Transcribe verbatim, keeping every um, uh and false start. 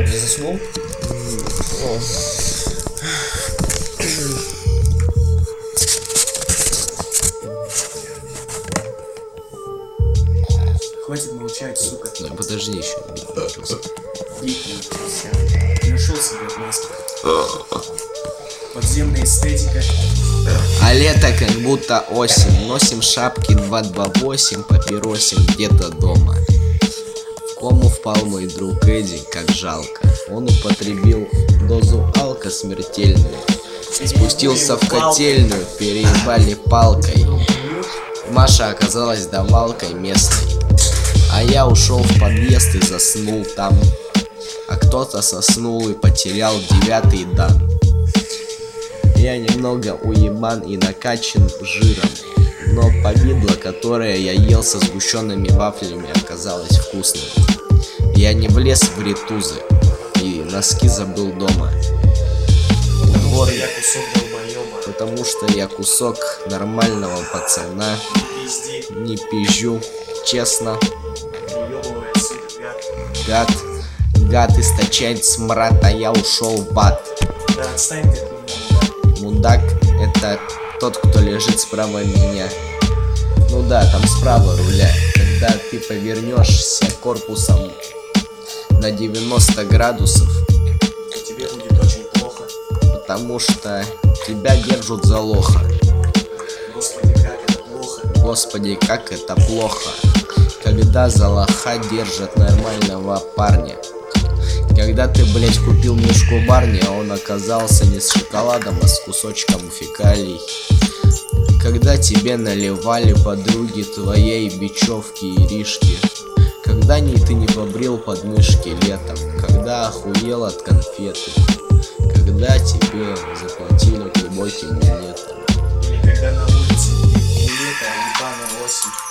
Не заснул? Хватит молчать, сука. Ну, подожди еще. Дикий, все. Нашел себе отмазку. Подземная эстетика. А лето как будто осень. Носим шапки два два восемь, папиросим где-то дома. В кому впал мой друг Эдди, как жалко. Он употребил дозу алка смертельную. Спустился в котельную, переебали палкой. Маша оказалась давалкой местной. А я ушел в подъезд и заснул там. А кто-то соснул и потерял девятый дан. Я немного уебан и накачан жиром, но повидло, которое я ел со сгущенными вафлями, оказалось вкусным. Я не влез в ритузы и носки забыл дома. Вот я кусок долбоеба. Потому что я кусок нормального пацана. Пизди. Не пизжу, честно. Уебывая, сука, гад. Гад, гад источает смрад, а я ушел в ад. Да, отстань ты от меня, Мудак — это тот, кто лежит справа меня. Ну да, там справа руля. Когда ты повернешься корпусом на девяносто градусов, тебе будет очень плохо. потому что тебя держат за лоха. Господи, как это плохо. Господи, как это плохо, когда за лоха держат нормального парня. Когда ты, блять, купил мешку барни, а он оказался не с шоколадом, а с кусочком фекалий. Когда тебе наливали подруги твоей бечевки и ришки. Когда не ты не побрил подмышки летом. Когда охуел от конфеты. Когда тебе заплатили глубоким монетом. Или когда на улице не лето, а ебаная осень.